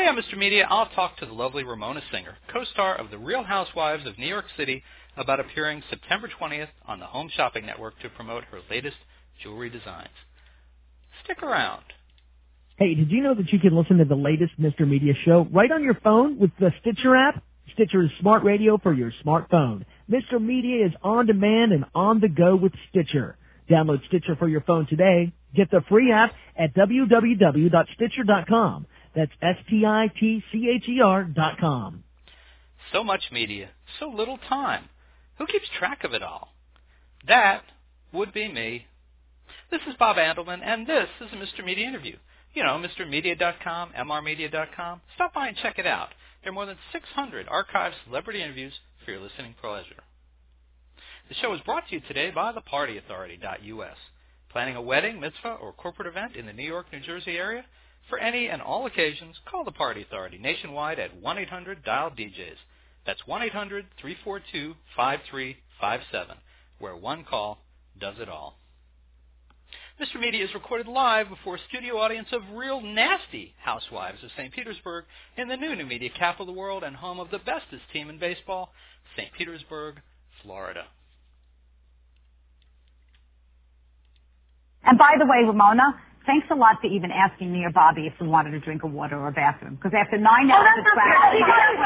Today on Mr. Media, I'll talk to the lovely Ramona Singer, co-star of The Real Housewives of New York City, about appearing September 20th on the Home Shopping Network to promote her latest jewelry designs. Stick around. Hey, did you know that you can listen to the latest Mr. Media show right on your phone with the Stitcher app? Stitcher is smart radio for your smartphone. Mr. Media is on demand and on the go with Stitcher. Download Stitcher for your phone today. Get the free app at www.stitcher.com. That's STITCHER.com. So much media, so little time. Who keeps track of it all? That would be me. This is Bob Andelman, and this is a Mr. Media interview. You know, MrMedia.com, MRMedia.com. Stop by and check it out. There are more than 600 archived celebrity interviews for your listening pleasure. The show is brought to you today by thepartyauthority.us. Planning a wedding, mitzvah, or corporate event in the New York, New Jersey area? For any and all occasions, call the Party Authority nationwide at 1-800-DIAL-DJs. That's 1-800-342-5357, where one call does it all. Mr. Media is recorded live before a studio audience of real nasty housewives of St. Petersburg in the new media capital of the world and home of the bestest team in baseball, St. Petersburg, Florida. And by the way, Ramona, thanks a lot for even asking me or Bobby if we wanted a drink of water or a bathroom. Because after 9 hours of practice,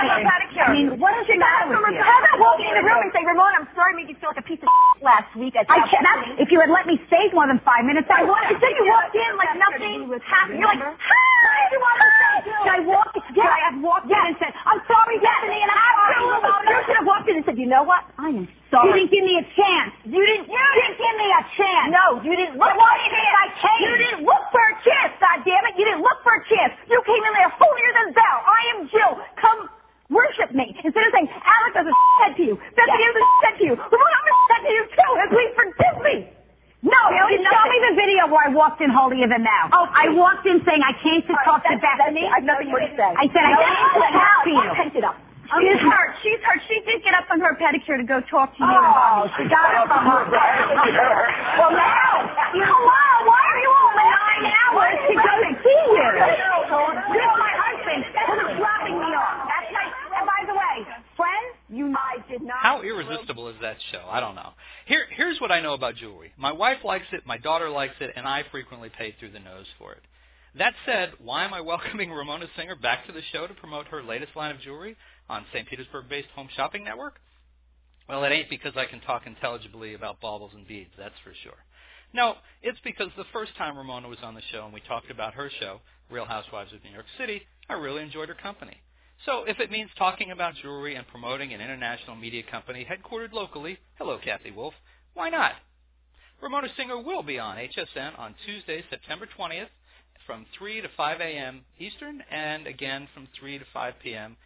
I mean, what is the matter with you? How about walking in the room and say, Ramona, I'm sorry I made you feel like a piece of last week. If you had let me stay more than 5 minutes, I would. Instead you walked in like nothing was happening. You're like, hi, you want to say? Did I walk? Yeah, I have walked in and said, I'm sorry, Bethany, and I'm sorry, Ramona. You should have walked in and said, you know what? I am sorry. You didn't give me a chance. You didn't give me a chance. No, you didn't look for a chance. You didn't look for a chance, goddammit. You didn't look for a chance. You came in there holier than thou. I am Jill. Come worship me. Instead of saying, Alex has a said to you. Bethany has a said to you. Ramona, I'm a said to you too. And please forgive me. No, really? Show me the video where I walked in holier than thou. Oh, I walked in saying I came to talk to Bethany. I have nothing more to say. I said I came to talk to you. Pent it up. She's hurt. She's hurt. She did get up from her pedicure to go talk to you. Oh, she got up from her pedicure. Well, now, hello, why are you all 9 hours to go see you? You're my husband who's dropping me off. That's nice. And by the way, friends, I did not. How irresistible is that show? I don't know. Here's what I know about jewelry. My wife likes it, my daughter likes it, and I frequently pay through the nose for it. That said, why am I welcoming Ramona Singer back to the show to promote her latest line of jewelry on St. Petersburg-based Home Shopping Network? Well, it ain't because I can talk intelligibly about baubles and beads, that's for sure. No, it's because the first time Ramona was on the show and we talked about her show, Real Housewives of New York City, I really enjoyed her company. So if it means talking about jewelry and promoting an international media company headquartered locally, hello, Kathy Wolf, why not? Ramona Singer will be on HSN on Tuesday, September 20th, from 3 to 5 a.m. Eastern, and again from 3 to 5 p.m.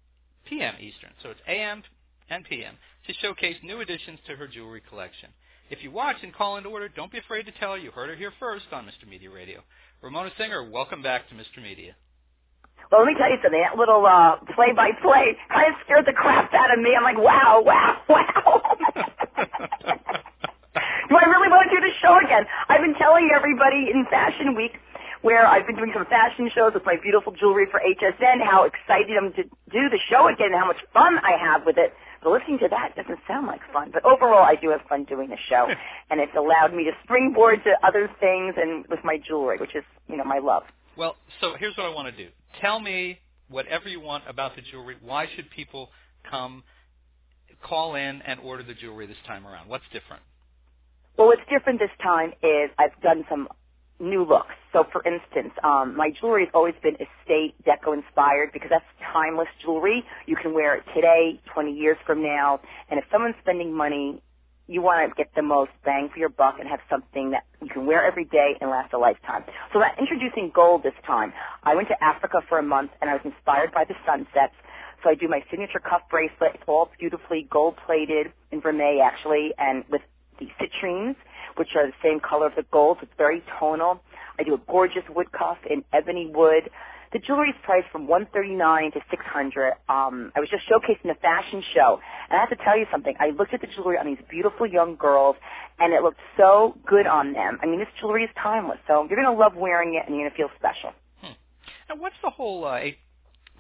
Eastern. So it's a.m. and p.m. to showcase new additions to her jewelry collection. If you watch and call into order, don't be afraid to tell her you heard her here first on Mr. Media Radio. Ramona Singer, welcome back to Mr. Media. Well, let me tell you something. That little play-by-play kind of scared the crap out of me. I'm like, wow. Do I really want to do this show again? I've been telling everybody in Fashion Week, where I've been doing some fashion shows with my beautiful jewelry for HSN, how excited I'm to do the show again, and how much fun I have with it. But listening to that doesn't sound like fun. But overall, I do have fun doing the show, and it's allowed me to springboard to other things and with my jewelry, which is, my love. Well, so here's what I want to do. Tell me whatever you want about the jewelry. Why should people call in and order the jewelry this time around? What's different? Well, what's different this time is I've done some new looks. So, for instance, my jewelry has always been estate deco inspired because that's timeless jewelry. You can wear it today, 20 years from now, and if someone's spending money, you want to get the most bang for your buck and have something that you can wear every day and last a lifetime. So I'm introducing gold this time. I went to Africa for a month, and I was inspired by the sunsets. So I do my signature cuff bracelet. It's all beautifully gold-plated in vermeil, actually, and with the citrines, which are the same color of the gold. So it's very tonal. I do a gorgeous wood cuff in ebony wood. The jewelry is priced from $139 to $600. I was just showcasing the fashion show, and I have to tell you something. I looked at the jewelry on these beautiful young girls, and it looked so good on them. I mean, this jewelry is timeless, so you're going to love wearing it, and you're going to feel special. Now, what's the whole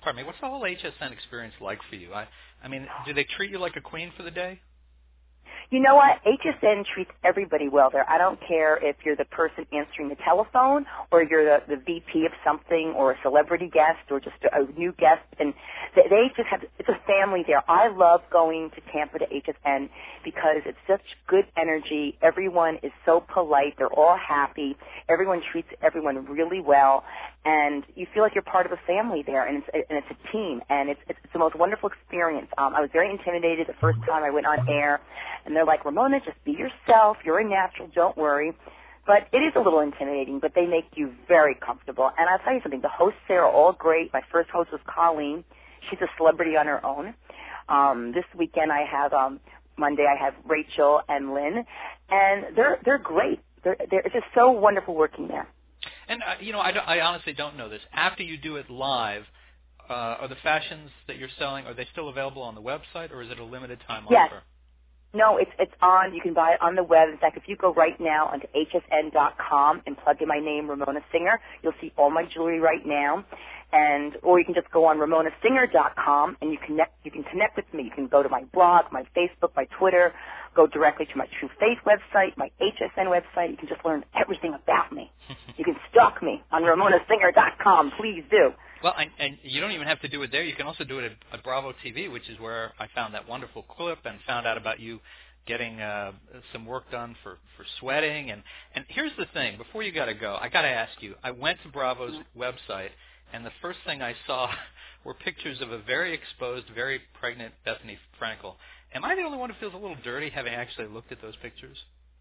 pardon me, what's the whole HSN experience like for you? I mean, do they treat you like a queen for the day? You know what? HSN treats everybody well there. I don't care if you're the person answering the telephone or you're the VP of something or a celebrity guest or just a new guest. And they just have, it's a family there. I love going to Tampa to HSN because it's such good energy. Everyone is so polite. They're all happy. Everyone treats everyone really well. And you feel like you're part of a family there, and it's a team, and it's the most wonderful experience. I was very intimidated the first time I went on air, and they're like, Ramona, just be yourself. You're a natural. Don't worry. But it is a little intimidating, but they make you very comfortable. And I'll tell you something. The hosts there are all great. My first host was Colleen. She's a celebrity on her own. This weekend I have Monday I have Rachel and Lynn, and they're great. It's just so wonderful working there. And, I honestly don't know this. After you do it live, are the fashions that you're selling, are they still available on the website, or is it a limited time Yes. offer? No, it's on. You can buy it on the web. In fact, if you go right now onto hsn.com and plug in my name, Ramona Singer, you'll see all my jewelry right now. Or you can just go on ramonasinger.com and you can connect with me. You can go to my blog, my Facebook, my Twitter, go directly to my True Faith website, my HSN website. You can just learn everything about me. You can stalk me on ramonasinger.com. Please do. Well, and you don't even have to do it there. You can also do it at Bravo TV, which is where I found that wonderful clip and found out about you getting some work done for sweating. And here's the thing. Before you got to go, I got to ask you, I went to Bravo's website, and the first thing I saw were pictures of a very exposed, very pregnant Bethany Frankel. Am I the only one who feels a little dirty having actually looked at those pictures?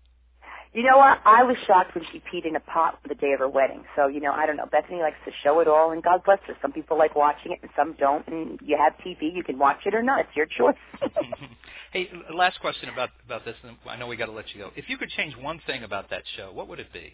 You know what? I was shocked when she peed in a pot the day of her wedding. So, I don't know. Bethany likes to show it all, and God bless her. Some people like watching it, and some don't. And you have TV, you can watch it or not. It's your choice. Hey, last question about this, and I know we got to let you go. If you could change one thing about that show, what would it be?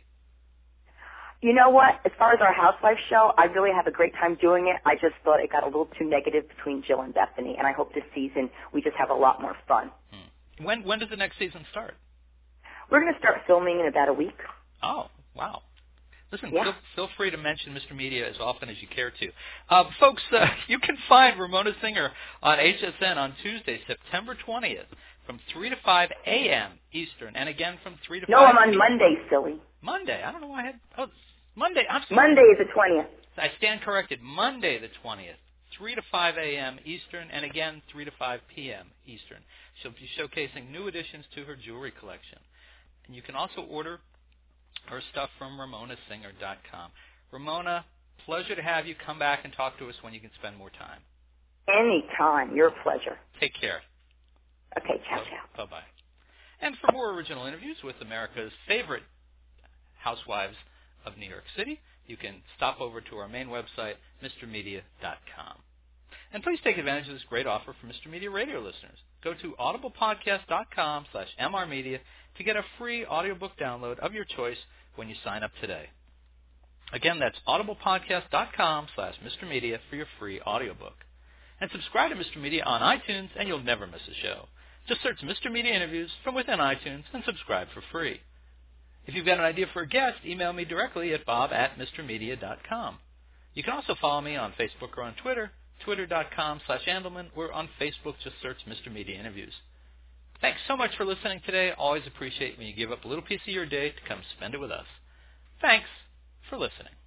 You know what? As far as our Housewives show, I really have a great time doing it. I just thought it got a little too negative between Jill and Bethany, and I hope this season we just have a lot more fun. When does the next season start? We're going to start filming in about a week. Oh, wow. Listen, yeah. feel free to mention Mr. Media as often as you care to. Folks, you can find Ramona Singer on HSN on Tuesday, September 20th, from 3 to 5 a.m. Eastern, and again from 3 to 5 No, I'm on Monday, silly. Monday? I don't know why I had... Oh, Monday. I'm sorry. Monday is the 20th. I stand corrected. Monday the 20th, 3 to 5 a.m. Eastern, and again 3 to 5 p.m. Eastern. She'll be showcasing new additions to her jewelry collection. And you can also order her stuff from ramonasinger.com. Ramona, pleasure to have you. Come back and talk to us when you can spend more time. Anytime. Your pleasure. Take care. Okay, ciao, ciao. Bye-bye. And for more original interviews with America's favorite housewives of New York City, you can stop over to our main website, mrmedia.com. And please take advantage of this great offer for Mr. Media radio listeners. Go to audiblepodcast.com/mrmedia to get a free audiobook download of your choice when you sign up today. Again, that's audiblepodcast.com/mrmedia for your free audiobook. And subscribe to Mr. Media on iTunes, and you'll never miss a show. Just search Mr. Media Interviews from within iTunes and subscribe for free. If you've got an idea for a guest, email me directly at bob@mrmedia.com. You can also follow me on Facebook or on Twitter, twitter.com/Andelman, or on Facebook, just search Mr. Media Interviews. Thanks so much for listening today. Always appreciate when you give up a little piece of your day to come spend it with us. Thanks for listening.